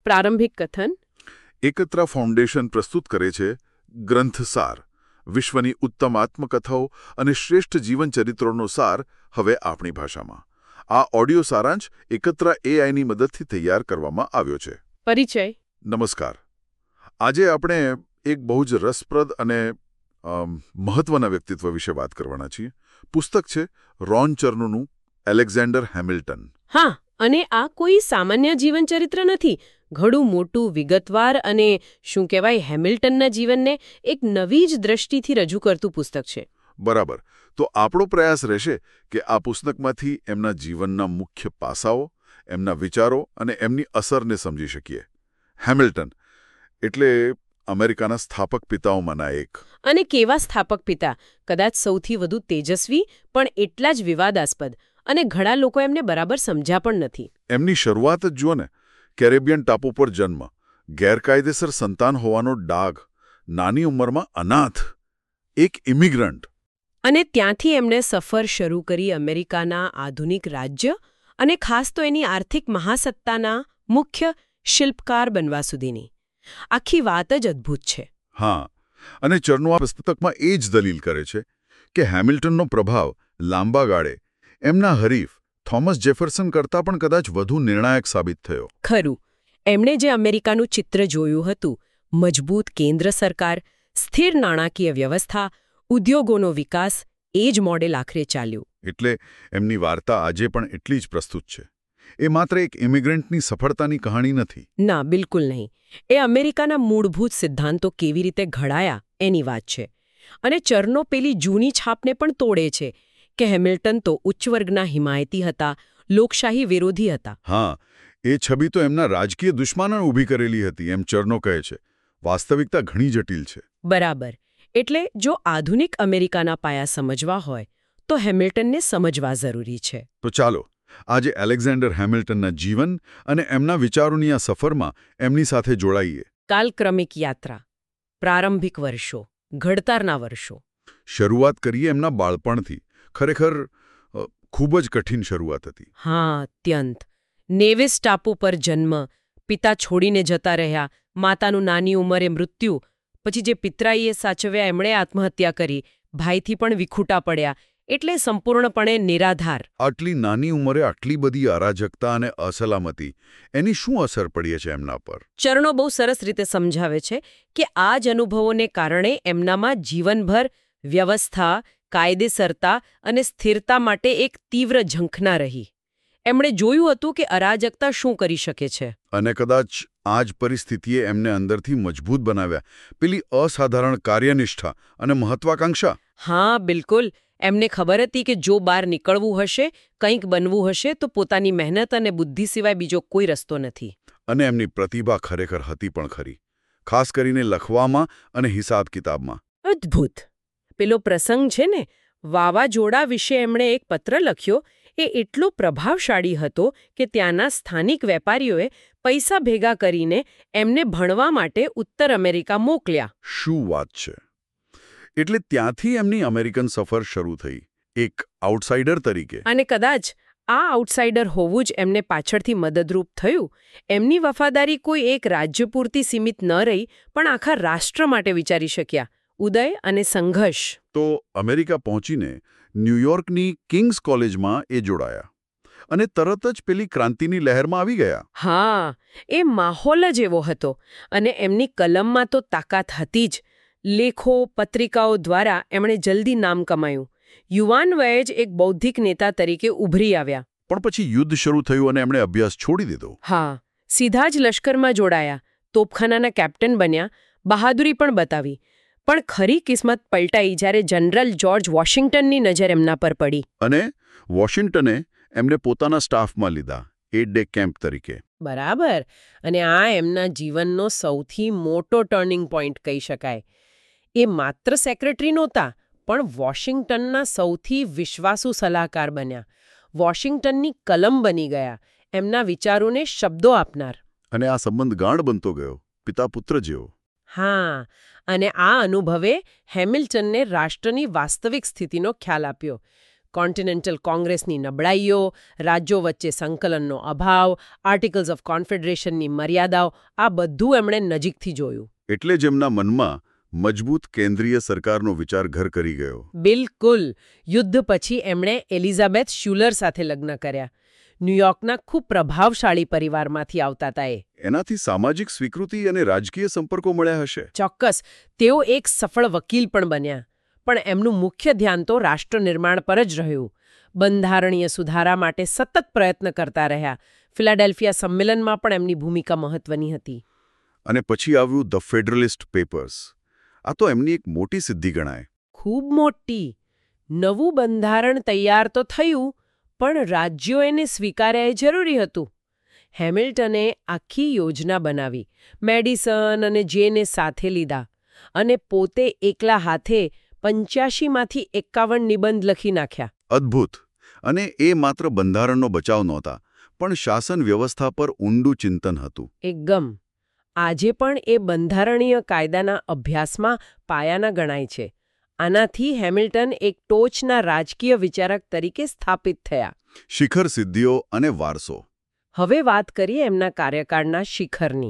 પ્રારંભિક કથન. એકત્રા ફાઉન્ડેશન પ્રસ્તુત કરે છે ગ્રંથસાર, વિશ્વની ઉત્તમ આત્મકથાઓ અને શ્રેષ્ઠ જીવનચરિત્રોનો સાર હવે આપણી ભાષામાં. આ ઓડિયો સારાંશ એકત્રા એઆઈની મદદથી તૈયાર કરવામાં આવ્યો છે. પરિચય. નમસ્કાર. આજે આપણે એક બહુ જ રસપ્રદ અને મહત્વના વ્યક્તિત્વ વિશે વાત કરવાના છીએ. પુસ્તક છે રોન ચર્નોનું એલેક્ઝાન્ડર હેમિલ્ટન. હા, અને આ કોઈ સામાન્ય જીવનચરિત્ર નથી. ઘણું મોટું, વિગતવાર અને શું કહેવાય, હેમિલ્ટનના જીવનને એક નવી જ દ્રષ્ટિથી રજૂ કરતું પુસ્તક છે. બરાબર. તો આપણો પ્રયાસ રહેશે કે આ પુસ્તકમાંથી એમના જીવનના મુખ્ય પાસાઓ, એમના વિચારો અને એમની અસરને સમજી શકીએ. હેમિલ્ટન એટલે અમેરિકાના સ્થાપક પિતાઓમાંના એક. અને કેવા સ્થાપક પિતા! કદાચ સૌથી વધુ તેજસ્વી, પણ એટલા જ વિવાદાસ્પદ. અને ઘણા લોકો એમને બરાબર સમજ્યા પણ નથી. એમની શરૂઆત જ જુઓ ને. કેરેબિયન ટાપુ પર જન્મ, ગેરકાયદેસર સંતાન હોવાનો ડાઘ, નાની ઉંમરમાં અનાથ, એક ઇમિગ્રન્ટ. અને ત્યાંથી એમણે સફર શરૂ કરી અમેરિકાના આધુનિક રાજ્ય અને ખાસ તો એની આર્થિક મહાસત્તાના મુખ્ય શિલ્પકાર બનવા સુધીની. આખી વાત જ અદ્ભુત છે. હા, અને ચર્નો આ પુસ્તકમાં એ જ દલીલ કરે છે કે હેમિલ્ટનનો પ્રભાવ લાંબા ગાળે એમના હરીફ થોમસ જેફરસન કરતાં પણ કદાચ વધુ નિર્ણાયક સાબિત થયો. ખરું. એમણે જે અમેરિકાનું ચિત્ર જોયું હતું, મજબૂત કેન્દ્ર સરકાર, સ્થિર નાણાકીય વ્યવસ્થા, ઉદ્યોગોનો વિકાસ, એ જ મોડેલ આખરે ચાલ્યું. એટલે એમની વાર્તા આજે પણ એટલી જ પ્રસ્તુત છે. એ માત્ર એક ઇમિગ્રન્ટની સફળતાની કહાણી નથી. ના, બિલકુલ નહીં. એ અમેરિકાના મૂળભૂત સિદ્ધાંતો કેવી રીતે ઘડાયા એની વાત છે. અને ચર્નો પેલી જૂની છાપને પણ તોડે છે કે હેમિલ્ટન તો ઉચ્ચ વર્ગના હિમાયતી હતા, લોકશાહી વિરોધી હતા. હા, એ છબી તો એમના રાજકીય દુશ્મનોએ ઊભી કરેલી હતી, એમ ચર્નો કહે છે. વાસ્તવિકતા ઘણી જટિલ છે. બરાબર. એટલે જો આધુનિક અમેરિકાના પાયા સમજવા હોય તો હેમિલ્ટનને સમજવા જરૂરી છે. તો ચાલો આજે એલેક્ઝાન્ડર હેમિલ્ટનના જીવન અને એમના વિચારોની આ સફરમાં એમની સાથે જોડાઈએ. કાલક્રમિક યાત્રા, પ્રારંભિક વર્ષો, ઘડતરના વર્ષો. શરૂઆત કરીએ એમના બાળપણથી. ખરેખર ખૂબ જ કઠિન શરૂઆત હતી. હા, અત્યંત. નેવિસ ટાપુ પર જન્મ, પિતા છોડીને જતા રહ્યા, માતાનું નાની ઉંમરે મૃત્યુ, પછી જે પિતરાઈએ સાચવ્યા એમણે આત્મહત્યા કરી, ભાઈથી પણ વિખૂટા પડ્યા, એટલે સંપૂર્ણપણે નિરાધાર. આટલી નાની ઉંમરે આટલી બધી અરાજકતા અને અસલામતી, એની શું અસર પડી છે એમના પર? ચરણો બહુ સરસ રીતે સમજાવે છે કે આ જ અનુભવોને કારણે એમનામાં જીવનભર વ્યવસ્થા, કાયદેસરતા અને સ્થિરતા માટે એક તીવ્ર ઝંખના રહી. એમણે જોયું હતું કે અરાજકતા શું કરી શકે છે. અને કદાચ આ જ પરિસ્થિતિએ એમને અંદરથી મજબૂત બનાવ્યા. પેલી અસાધારણ કાર્યનિષ્ઠા અને મહત્વાકાંક્ષા. હા, બિલકુલ. એમને ખબર હતી કે જો બહાર નીકળવું હશે, કંઈક બનવું હશે, તો પોતાની મહેનત અને બુદ્ધિ સિવાય બીજો કોઈ રસ્તો નથી. અને એમની પ્રતિભા ખરેખર હતી પણ ખરી. ખાસ કરીને લખવામાં અને હિસાબ કિતાબમાં. અદ્ભુત. પેલો પ્રસંગ છે ને, વાવાઝોડા વિશે એમણે એક પત્ર લખ્યો, એ એટલો પ્રભાવશાળી હતો કે ત્યાંના સ્થાનિક વેપારીઓએ પૈસા ભેગા કરીને એમને ભણવા માટે ઉત્તર અમેરિકા મોકલ્યા. શું વાત છે! એટલે ત્યાંથી એમની અમેરિકન સફર શરૂ થઈ, એક આઉટસાઇડર તરીકે. અને કદાચ આ આઉટસાઇડર હોવું જ એમને પાછળથી મદદરૂપ થયું. એમની વફાદારી કોઈ એક રાજ્ય પૂરતી સીમિત ન રહી, પણ આખા રાષ્ટ્ર માટે વિચારી શક્યા. ઉદય અને સંઘર્ષ. તો અમેરિકા પહોંચીને ન્યૂયોર્કની કિંગ્સ કોલેજમાં એ જોડાયા અને તરત જ પેલી ક્રાંતિની લહેરમાં આવી ગયા. હા, એ માહોલ જ એવો હતો. અને એમની કલમમાં તો તાકાત હતી જ. લેખો, પત્રિકાઓ દ્વારા એમણે જલ્દી નામ કમાયું. યુવાન વયે જ એક બૌદ્ધિક નેતા તરીકે ઉભરી આવ્યા. પણ પછી યુદ્ધ શરૂ થયું અને એમણે અભ્યાસ છોડી દીધો. હા, સીધા જ લશ્કરમાં જોડાયા, તોપખાનાના કેપ્ટન બન્યા, બહાદુરી પણ બતાવી. પણ ખરી કિસ્મત પલટાઈ જ્યારે જનરલ જ્યોર્જ વોશિંગ્ટનની નજર એમના પર પડી. અને વોશિંગ્ટને એમને પોતાના સ્ટાફમાં લીધા, એડ ડે કેમ્પ તરીકે. બરાબર. અને આ એમના જીવનનો સૌથી મોટો ટર્નિંગ પોઈન્ટ કહી શકાય. એ માત્ર સેક્રેટરી નહોતા, પણ વોશિંગ્ટનના સૌથી વિશ્વાસુ સલાહકાર બન્યા. વોશિંગ્ટનની કલમ બની ગયા, એમના વિચારોને શબ્દો આપનાર. અને આ સંબંધ ગાઢ બનતો ગયો, પિતા પુત્ર જેવો. હા, અને આ અનુભવે હેમિલ્ટનને રાષ્ટ્રની વાસ્તવિક સ્થિતિનો ખ્યાલ આપ્યો. કોન્ટિનેન્ટલ કોંગ્રેસની નબળાઈઓ, રાજ્યો વચ્ચે સંકલનનો અભાવ, આર્ટિકલ્સ ઓફ કોન્ફેડરેશનની મર્યાદાઓ આ બધું એમણે નજીકથી જોયું. એટલે જ એમના મનમાં મજબૂત કેન્દ્રીય સરકારનો વિચાર ઘર કરી ગયો. બિલકુલ. યુદ્ધ પછી એમણે એલિઝાબેથ શ્યુલર સાથે લગ્ન કર્યા. ન્યૂયોર્કના ખૂબ પ્રભાવશાળી પરિવારમાંથી આવતા હતા એ. એનાથી સામાજિક સ્વીકૃતિ અને રાજકીય સંપર્કો મળ્યા હશે. ચોક્કસ. તેઓ એક સફળ વકીલ પણ બન્યા. પણ એમનું મુખ્ય ધ્યાન તો રાષ્ટ્ર નિર્માણ પર જ રહ્યું. બંધારણીય સુધારા માટે સતત પ્રયત્ન કરતા રહ્યા. ફિલાડેલ્ફિયા સંમેલનમાં પણ એમની ભૂમિકા મહત્વની હતી. અને પછી આવ્યું ધ ફેડરલિસ્ટ પેપર્સ. આ તો એમની એક મોટી સિદ્ધિ ગણાય. ખૂબ મોટી. નવું બંધારણ તૈયાર તો થયું, પણ રાજ્યો એને સ્વીકાર્યા એ જરૂરી હતું. હેમિલ્ટને આખી યોજના બનાવી, મેડિસન અને જેને સાથે લીધા, અને પોતે એકલા હાથે 85માંથી 51 નિબંધ લખી નાખ્યા. અદ્ભુત. અને એ માત્ર બંધારણનો બચાવ નહોતા, પણ શાસન વ્યવસ્થા પર ઊંડું ચિંતન હતું. એકદમ. આજે પણ એ બંધારણીય કાયદાના અભ્યાસમાં પાયાના ગણાય છે. આનાથી હેમિલ્ટન એક ટોચના રાજકીય વિચારક તરીકે સ્થાપિત થયા. શિખર સિદ્ધિઓ અને વારસો. હવે વાત કરીએ એમના કાર્યકાળના શિખરની.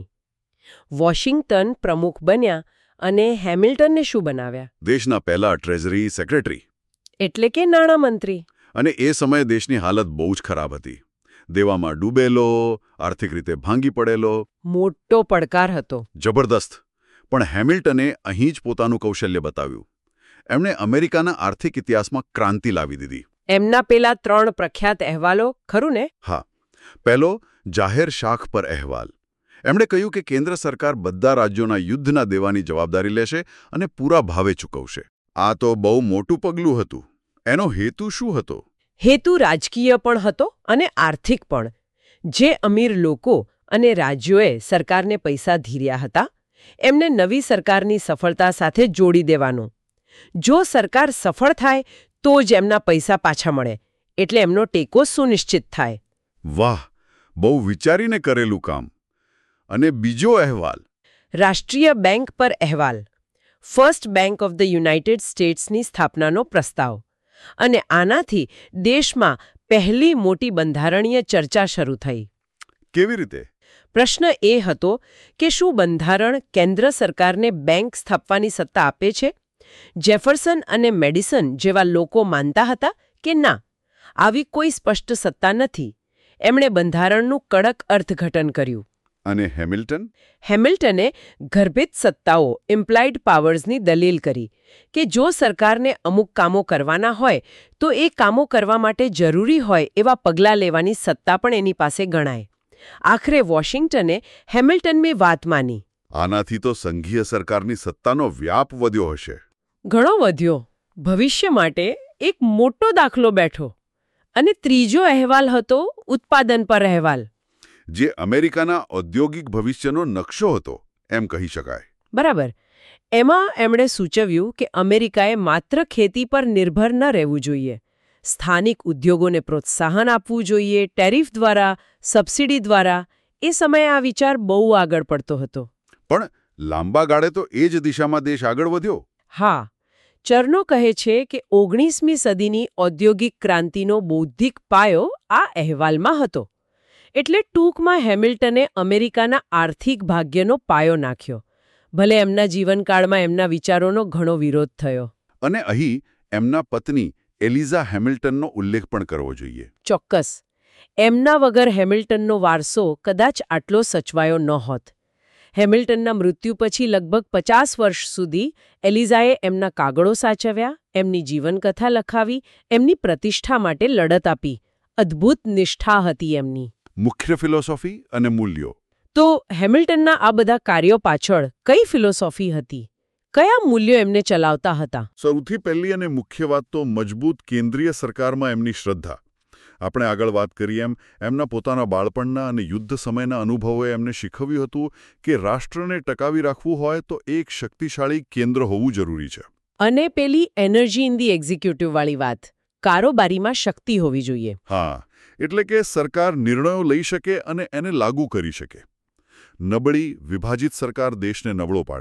વોશિંગ્ટન પ્રમુખ બન્યા અને હેમિલ્ટનને શું બનાવ્યા? દેશના પહેલા ટ્રેઝરી સેક્રેટરી. એટલે કે નાણામંત્રી. અને એ સમયે દેશની હાલત બહુ જ ખરાબ હતી. દેવામાં ડૂબેલો, આર્થિક રીતે ભાંગી પડેલો. મોટો પડકાર હતો. જબરદસ્ત. પણ હેમિલ્ટને અહીં જ પોતાનું કૌશલ્ય બતાવ્યું. એમણે અમેરિકાના આર્થિક ઇતિહાસમાં ક્રાંતિ લાવી દીધી. એમના પેલા 3 પ્રખ્યાત અહેવાલો, ખરું ને? હા. પહેલો, જાહેર શાખ પર અહેવાલ. એમણે કહ્યું કે કેન્દ્ર સરકાર બધા રાજ્યોના યુદ્ધના દેવાની જવાબદારી લેશે અને પૂરા ભાવે ચૂકવશે. આ તો બહુ મોટું પગલું હતું. એનો હેતુ શું હતો? હેતુ રાજકીય પણ હતો અને આર્થિક પણ. જે અમીર લોકો અને રાજ્યોએ સરકારને પૈસા ધીર્યા હતા, એમને નવી સરકારની સફળતા સાથે જોડી દેવાનો. જો સરકાર સફળ થાય તો જ એમના પૈસા પાછા મળે, એટલે એમનો ટેકો સુનિશ્ચિત થાય. વાહ, બહુ વિચારીને કરેલું કામ. અને બીજો અહેવાલ? રાષ્ટ્રીય બેંક પર અહેવાલ. First bank of the United સ્ટેટ્સની સ્થાપનાનો પ્રસ્તાવ. અને આનાથી દેશમાં પહેલી મોટી બંધારણીય ચર્ચા શરૂ થઈ. કેવી રીતે? પ્રશ્ન એ હતો કે શું બંધારણ કેન્દ્ર સરકારને બેંક સ્થાપવાની સત્તા આપે છે? જેફરસન અને મેડિસન જેવા લોકો માનતા હતા કે ના, આવી કોઈ સ્પષ્ટ સત્તા નથી. એમણે બંધારણનું કડક અર્થઘટન કર્યું. અને હેમિલ્ટન? હેમિલ્ટને ગર્ભિત સત્તાઓ, ઇમ્પ્લાઇડ પાવર્સની દલીલ કરી કે જો સરકારને અમુક કામો કરવાના હોય તો એ કામો કરવા માટે જરૂરી હોય એવા પગલાં લેવાની સત્તા પણ એની પાસે ગણાય. આખરે વોશિંગ્ટને હેમિલ્ટનની વાત માની. આનાથી તો સંઘીય સરકારની સત્તાનો વ્યાપ વધ્યો હશે. ઘણો વધ્યો. ભવિષ્ય માટે એક મોટો દાખલો બેઠો. અને ત્રીજો અહેવાલ હતો ઉત્પાદન પર અહેવાલ. જે અમેરિકાના ઔદ્યોગિક ભવિષ્યનો નકશો હતો, એમ કહી શકાય. બરાબર. એમાં એમણે સૂચવ્યું કે અમેરિકાએ માત્ર ખેતી પર નિર્ભર ન રહેવું જોઈએ. સ્થાનિક ઉદ્યોગોને પ્રોત્સાહન આપવું જોઈએ, ટેરિફ દ્વારા, સબસિડી દ્વારા. એ સમયે આ વિચાર બહુ આગળ પડતો હતો. પણ લાંબા ગાળે તો એ જ દિશામાં દેશ આગળ વધ્યો. હા. ચર્નો કહે છે કે 19મી સદીની ઔદ્યોગિક ક્રાંતિનો બૌદ્ધિક પાયો આ અહેવાલમાં હતો. એટલે ટૂંકમાં હેમિલ્ટને અમેરિકાના આર્થિક ભાગ્યનો પાયો નાખ્યો. ભલે એમના જીવનકાળમાં એમના વિચારોનો ઘણો વિરોધ થયો. અને અહીં એમના પત્ની એલિઝા હેમિલ્ટનનો ઉલ્લેખ પણ કરવો જોઈએ. ચોક્કસ. એમના વગર હેમિલ્ટનનો વારસો કદાચ આટલો સચવાયો નહોત. હેમિલ્ટનના મૃત્યુ પછી લગભગ 50 વર્ષ સુધી એલિઝાએ એમના કાગળો સાચવ્યા, એમની જીવનકથા લખાવી, એમની પ્રતિષ્ઠા માટે લડત આપી. અદ્ભુત નિષ્ઠા હતી એમની. મુખ્ય ફિલોસોફી અને મૂલ્યો? તો હેમિલ્ટનના આ બધા કાર્યો પાછળ કઈ ફિલોસોફી હતી? કયા મૂલ્યો એમને ચલાવતા હતા? સૌથી પહેલી અને મુખ્ય વાત તો મજબૂત કેન્દ્રીય સરકારમાં એમની શ્રદ્ધા. આપણે આગળ વાત કરી એમના પોતાના બાળપણના અને યુદ્ધ સમયના અનુભવોએ એમને શીખવ્યું હતું કે રાષ્ટ્રને ટકાવી રાખવું હોય તો એક શક્તિશાળી કેન્દ્ર હોવું જરૂરી છે. અને પેલી એનર્જી ઇન ધી એક્ઝિક્યુટિવ વાળી વાત, કારોબારીમાં શક્તિ હોવી જોઈએ. હા, એટલે કે સરકાર નિર્ણયો લઈ શકે અને એને લાગુ કરી શકે. નબળી, વિભાજિત સરકાર દેશને નબળો પાડે.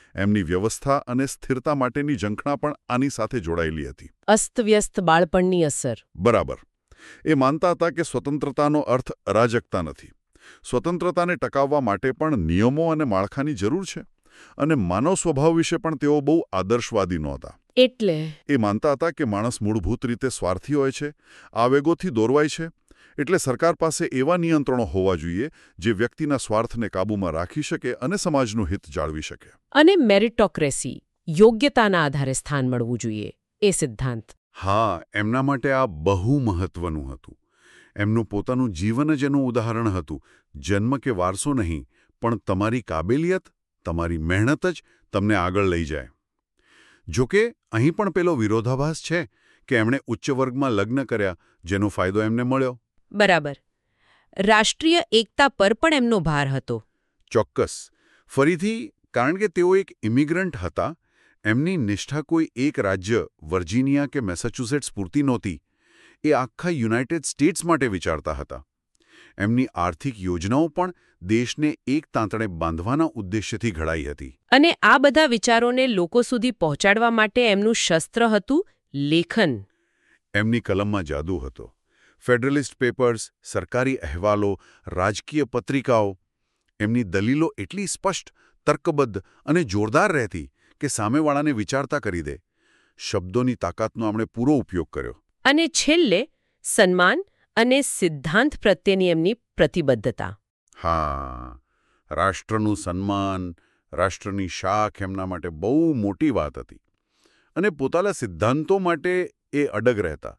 એમની વ્યવસ્થા અને સ્થિરતા માટેની ઝંખના પણ આની સાથે જોડાયેલી હતી. અસ્તવ્યસ્ત બાળપણની અસર. બરાબર. એ માનતા હતા કે સ્વતંત્રતાનો અર્થ અરાજકતા નથી. સ્વતંત્રતાને ટકાવવા માટે પણ નિયમો અને માળખાની જરૂર છે. અને માનવ સ્વભાવ વિશે પણ તેઓ બહુ આદર્શવાદી નહોતા. એટલે એ માનતા હતા કે માણસ મૂળભૂત રીતે સ્વાર્થી હોય છે, આવેગોથી દોરવાય છે. એટલે સરકાર પાસે એવા નિયંત્રણો હોવા જોઈએ જે વ્યક્તિના સ્વાર્થને કાબૂમાં રાખી શકે અને સમાજનું હિત જાળવી શકે. અને મેરિટોક્રેસી, યોગ્યતાના આધારે સ્થાન મળવું જોઈએ, એ સિદ્ધાંત. હા, એમના માટે આ બહુ મહત્વનું હતું. એમનું પોતાનું જીવન જ એનું ઉદાહરણ હતું. જન્મ કે વારસો નહીં, પણ તમારી કાબેલિયત, તમારી મહેનત જ તમને આગળ લઈ જાય. જોકે અહીં પણ પેલો વિરોધાભાસ છે કે એમણે ઉચ્ચ વર્ગમાં લગ્ન કર્યા, જેનો ફાયદો એમને મળ્યો. બરાબર. રાષ્ટ્રીય એકતા પર પણ એમનો ભાર હતો. ચોક્કસ. ફરીથી, કારણ કે તેઓ એક ઇમિગ્રન્ટ હતા, એમની નિષ્ઠા કોઈ એક રાજ્ય, વર્જિનિયા કે મેસેચ્યુસેટ્સ પૂરતી નહોતી. એ આખા યુનાઇટેડ સ્ટેટ્સ માટે વિચારતા હતા. એમની આર્થિક યોજનાઓ પણ દેશને એક તાંતણે બાંધવાના ઉદ્દેશ્યથી ઘડાઈ હતી. અને આ બધા વિચારોને લોકો સુધી પહોંચાડવા માટે એમનું શસ્ત્ર હતું લેખન. એમની કલમમાં જાદુ હતો. ફેડરલિસ્ટ પેપર્સ, સરકારી અહેવાલો, રાજકીય પત્રિકાઓ. એમની દલીલો એટલી સ્પષ્ટ, તર્કબદ્ધ અને જોરદાર રહેતી કે સામેવાળાને વિચારતા કરી દે. શબ્દોની તાકાતનો આપણે પૂરો ઉપયોગ કર્યો. અને છેલ્લે સન્માન અને સિદ્ધાંત પ્રત્યેની એમની પ્રતિબદ્ધતા. હા, રાષ્ટ્રનું સન્માન, રાષ્ટ્રની શાખ એમના માટે બહુ મોટી વાત હતી. અને પોતાના સિદ્ધાંતો માટે એ અડગ રહેતા.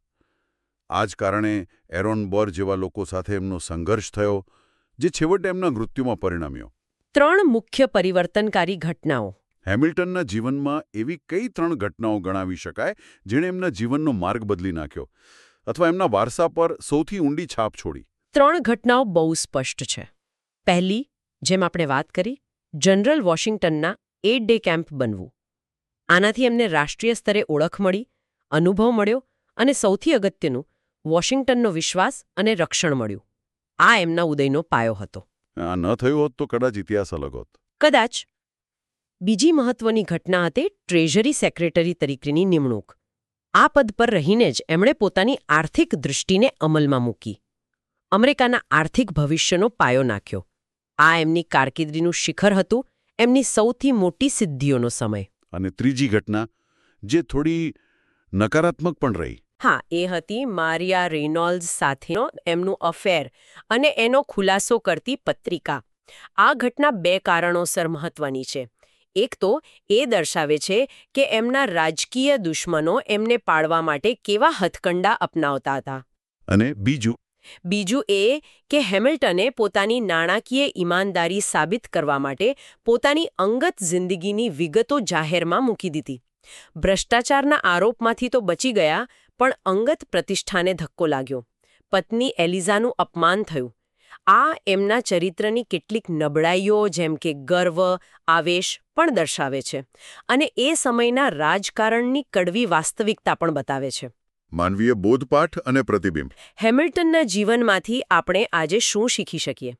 આ જ કારણે એરોન બોર જેવા લોકો સાથે એમનો સંઘર્ષ થયો, જે છેવટે એમના મૃત્યુમાં પરિણમ્યો. 3 મુખ્ય પરિવર્તનકારી ઘટનાઓ. હેમિલ્ટનના જીવનમાં એવી કઈ 3 ઘટનાઓ ગણાવી શકાય જેણે એમના જીવનનો માર્ગ બદલી નાખ્યો અથવા એમના વારસા પર સૌથી ઊંડી છાપ છોડી? 3 ઘટનાઓ બહુ સ્પષ્ટ છે. પહેલી, જેમ આપણે વાત કરી, જનરલ વોશિંગ્ટનના 8 ડે કેમ્પ બનવું. આનાથી એમને રાષ્ટ્રીય સ્તરે ઓળખ મળી, અનુભવ મળ્યો અને સૌથી અગત્યનું, વોશિંગ્ટનનો વિશ્વાસ અને રક્ષણ મળ્યું. આ એમના ઉદયનો પાયો હતો. આ ન થયું હોત તો કદાચ ઇતિહાસ અલગ હોત. કદાચ. બીજી મહત્વની ઘટના હતી ટ્રેઝરી સેક્રેટરી તરીકેની નિમણૂક. આ પદ પર રહીને જ એમણે પોતાની આર્થિક દૃષ્ટિને અમલમાં મૂકી. અમેરિકાના આર્થિક ભવિષ્યનો પાયો નાખ્યો. આ એમની કારકિર્દીનું શિખર હતું, એમની સૌથી મોટી સિદ્ધિઓનો સમય. અને ત્રીજી ઘટના, જે થોડી નકારાત્મક પણ રહી. હા, એ હતી મારિયા રેનોલ્ડ્સ સાથેનો એમનું અફેર અને એનો ખુલાસો કરતી પત્રિકા. આ ઘટના 2 કારણોસર મહત્વની છે. એક તો એ દર્શાવે છે કે એમના રાજકીય દુશ્મનો એમને પાડવા માટે કેવા હથકંડા અપનાવતા હતા. અને બીજું એ કે હેમિલ્ટને પોતાની નાણાકીય ઈમાનદારી સાબિત કરવા માટે પોતાની અંગત જિંદગીની વિગતો જાહેરમાં મૂકી દીધી. ભ્રષ્ટાચારના આરોપમાંથી તો બચી ગયા, પણ અંગત પ્રતિષ્ઠાને ધક્કો લાગ્યો. પત્ની એલિઝાનું અપમાન થયું. આ એમના ચરિત્રની કેટલીક નબળાઈઓ જેમ કે ગર્વ, આવેશ પણ દર્શાવે છે. અને એ સમયના રાજકારણની કડવી વાસ્તવિકતા પણ બતાવે છે. માનવીય બોધપાઠ અને પ્રતિબિંબ. હેમિલ્ટનના જીવનમાંથી આપણે આજે શું શીખી શકીએ?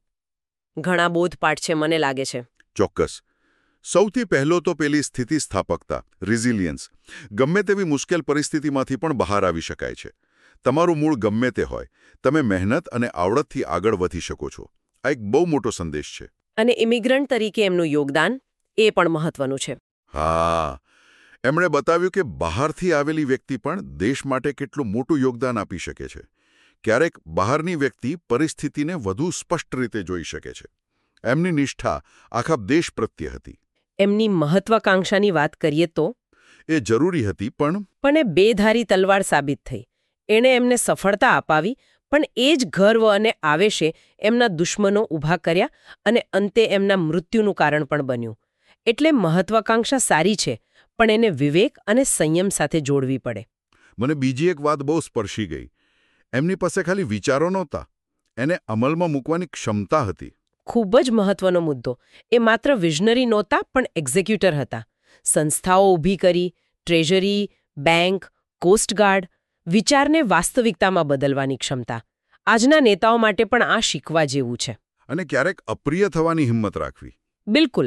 ઘણા બોધપાઠ છે, મને લાગે છે. ચોક્કસ. સૌથી પહેલો તો પેલી સ્થિતિસ્થાપકતા, રિઝિલિયન્સ. ગમે તેવી મુશ્કેલ પરિસ્થિતિમાંથી પણ બહાર આવી શકાય છે. તમારું મૂળ ગમે તે હોય, તમે મહેનત અને આવડતથી આગળ વધી શકો છો. આ એક બહુ મોટો સંદેશ છે. અને ઇમિગ્રન્ટ તરીકે એમનું યોગદાન એ પણ મહત્વનું છે. હા, એમણે બતાવ્યું કે બહારથી આવેલી વ્યક્તિ પણ દેશ માટે કેટલું મોટું યોગદાન આપી શકે છે. ક્યારેક બહારની વ્યક્તિ પરિસ્થિતિને વધુ સ્પષ્ટ રીતે જોઈ શકે છે. એમની નિષ્ઠા આખા દેશ પ્રત્યે હતી. એમની મહત્વાકાંક્ષાની વાત કરીએ તો એ જરૂરી હતી, પણ એ બેધારી તલવાર સાબિત થઈ. એણે એમને સફળતા અપાવી, પણ એ જ ગર્વ અને આવેશે એમના દુશ્મનો ઊભા કર્યા અને અંતે એમના મૃત્યુનું કારણ પણ બન્યું. એટલે મહત્વાકાંક્ષા સારી છે, પણ એને વિવેક અને સંયમ સાથે જોડવી પડે. મને બીજી એક વાત બહુ સ્પર્શી ગઈ. એમની પાસે ખાલી વિચારો નહોતા, એને અમલમાં મૂકવાની ક્ષમતા હતી. ખૂબ જ મહત્વનો મુદ્દો. એ માત્ર વિઝનરી નહોતા, પણ એક્ઝિક્યુટર હતા. સંસ્થાઓ ઊભી કરી, ટ્રેઝરી, બેંક, કોસ્ટગાર્ડ, વિચારને વાસ્તવિકતામાં બદલવાની ક્ષમતા. આજના નેતાઓ માટે પણ આ શીખવા જેવું છે. અને ક્યારેક અપ્રિય થવાની હિંમત રાખવી. બિલકુલ.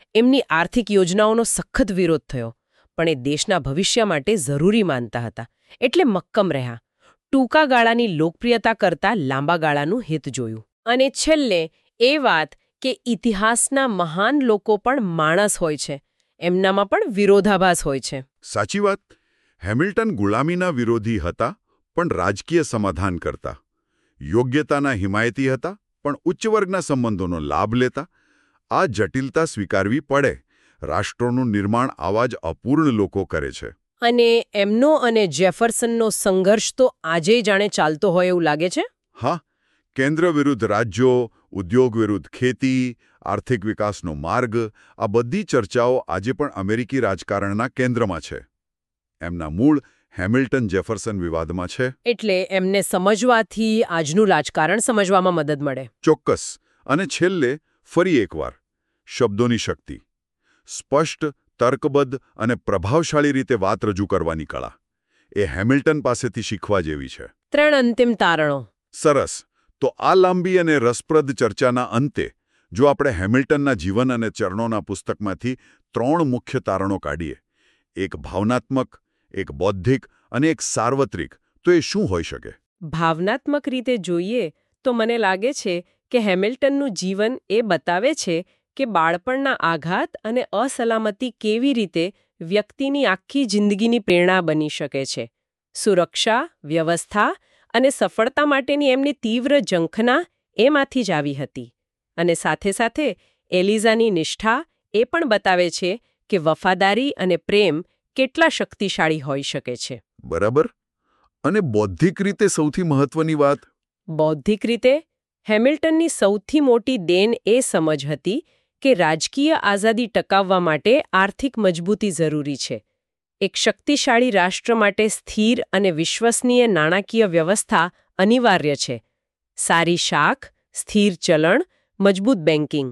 એમની આર્થિક યોજનાઓનો સખત વિરોધ થયો, પણ એ દેશના ભવિષ્ય માટે જરૂરી માનતા હતા, એટલે મક્કમ રહ્યા. ટૂંકા ગાળાની લોકપ્રિયતા કરતાં લાંબા ગાળાનું હિત જોયું. અને છેલ્લે એ વાત કે ઇતિહાસના મહાન લોકો પણ માણસ હોય છે, એમનામાં પણ વિરોધાભાસ હોય છે. સાચી વાત. હેમિલ્ટન ગુલામીના વિરોધી હતા, પણ રાજકીય સમાધાન કરતા. યોગ્યતાના હિમાયતી હતા, પણ ઉચ્ચ વર્ગના સંબંધોનો લાભ લેતા. આ જટિલતા સ્વીકારવી પડે. રાષ્ટ્રોનું નિર્માણ આવા જ અપૂર્ણ લોકો કરે છે. અને એમનો અને જેફરસનનો સંઘર્ષ તો આજે જાણે ચાલતો હોય એવું લાગે છે. હા, કેન્દ્ર વિરુદ્ધ રાજ્યો, ઉદ્યોગ વિરુદ્ધ ખેતી, આર્થિક વિકાસનો માર્ગ, આ બધી ચર્ચાઓ આજે પણ અમેરિકી રાજકારણના કેન્દ્રમાં છે. એમના મૂળ હેમિલ્ટન જેફરસન વિવાદમાં છે. એટલે એમને સમજવાથી આજનું રાજકારણ સમજવામાં મદદ મળે. ચોક્કસ. અને છેલ્લે ફરી એકવાર શબ્દોની શક્તિ. સ્પષ્ટ, તર્કબદ્ધ અને પ્રભાવશાળી રીતે વાત રજૂ કરવાની કળા. એ હેમિલ્ટન પાસેથી શીખવા જેવી છે. 3 અંતિમ તારણો. સરસ. તો આ લાંબી અને રસપ્રદ ચર્ચાના અંતે જો આપણે હેમિલ્ટનના જીવન અને ચરણોના પુસ્તકમાંથી 3 મુખ્ય તારણો કાઢીએ, એક ભાવનાત્મક, એક બૌદ્ધિક અને એક સાર્વત્રિક, તો એ શું હોઈ શકે? ભાવનાત્મક રીતે જોઈએ તો મને લાગે છે કે હેમિલ્ટનનું જીવન એ બતાવે છે કે બાળપણના આઘાત અને અસલામતી કેવી રીતે વ્યક્તિની આખી જિંદગીની પ્રેરણા બની શકે છે. સુરક્ષા, વ્યવસ્થા અને સફળતા માટેની એમની તીવ્ર ઝંખના એમાંથી જ આવી હતી. અને સાથે સાથે એલિઝાની નિષ્ઠા એ પણ બતાવે છે કે વફાદારી અને પ્રેમ કેટલા શક્તિશાળી હોઈ શકે છે. બરાબર. અને બૌદ્ધિક રીતે સૌથી મહત્વની વાત? બૌદ્ધિક રીતે હેમિલ્ટનની સૌથી મોટી દેન એ સમજ હતી કે રાજકીય આઝાદી ટકાવવા માટે આર્થિક મજબૂતી જરૂરી છે. એક શક્તિશાળી રાષ્ટ્ર માટે સ્થિર અને વિશ્વસનીય નાણાકીય વ્યવસ્થા અનિવાર્ય છે. સારી શાખ, સ્થિર ચલણ, મજબૂત બેન્કિંગ.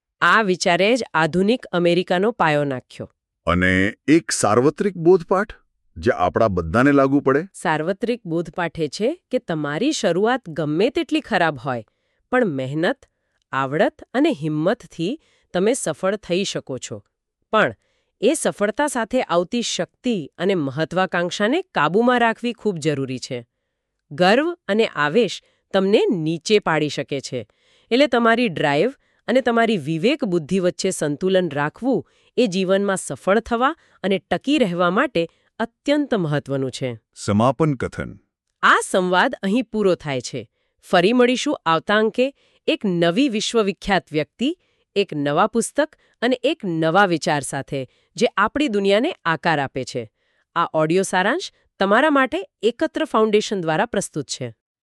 આ વિચારે જ આધુનિક અમેરિકાનો પાયો નાખ્યો. અને એક સાર્વત્રિક બોધપાઠ જે આપણા બધાને લાગુ પડે? સાર્વત્રિક બોધપાઠ એ છે કે તમારી શરૂઆત ગમે તેટલી ખરાબ હોય, પણ મહેનત, આવડત અને હિંમતથી તમે સફળ થઈ શકો છો. પણ એ સફળતા સાથે આવતી શક્તિ અને મહત્વાકાંક્ષાને કાબૂમાં રાખવી ખૂબ જરૂરી છે. ગર્વ અને આવેશ તમને નીચે પાડી શકે છે. એટલે તમારી ડ્રાઈવ અને તમારી વિવેક બુદ્ધિ વચ્ચે સંતુલન રાખવું એ જીવનમાં સફળ થવા અને ટકી રહેવા માટે અત્યંત મહત્વનું છે. સમાપન કથન. આ સંવાદ અહીં પૂરો થાય છે. ફરી મળીશું આવતા અંકે એક નવી વિશ્વવિખ્યાત વ્યક્તિ, એક નવા પુસ્તક અને એક નવા વિચાર સાથે જે આપણી દુનિયાને આકાર આપે છે. આ ઓડિયો સારાંશ તમારા માટે એકત્ર ફાઉન્ડેશન દ્વારા પ્રસ્તુત છે.